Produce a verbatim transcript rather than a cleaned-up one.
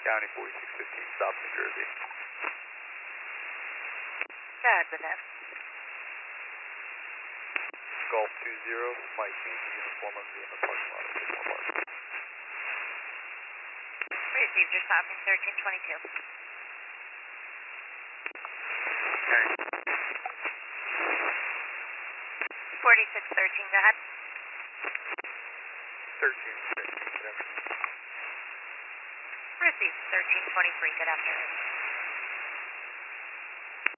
County forty-six fifteen, South New Jersey. Go ahead with that. Golf two zero, Mike change the uniform of the in the parking lot at Sigmar Park. Received your stopping thirteen twenty-two. Okay. forty-six thirteen, go ahead. thirteen thirteen, good afternoon. Received thirteen twenty-three, good afternoon.